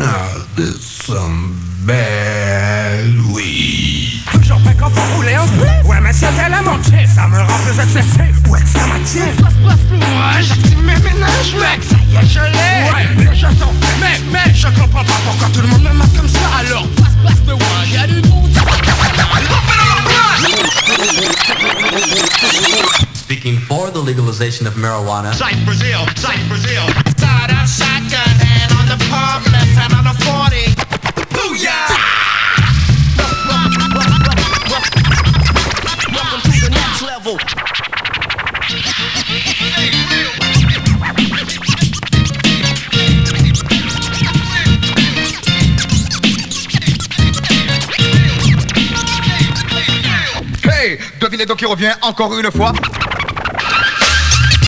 Now this some bad weed. Toujours prêt quand faut rouler en split. Ouais mais c'est elle à monter, ça me rend plus excessif. Ouais que ça m'attire. Passe plus moi, j'active mes ménages. Mec, ça y est je l'ai. Ouais, les jeux sont faits. Mais je comprends pas pourquoi tout le monde me marque comme ça. Alors passe plus moi, y'a du bon. Speaking for the legalization of marijuana. Cite Brazil, cite Brazil. Start out shotgun hand on the palm, left hand on the 40. Booyah! Welcome to the next level. Hey, devinez donc qui revient encore une fois.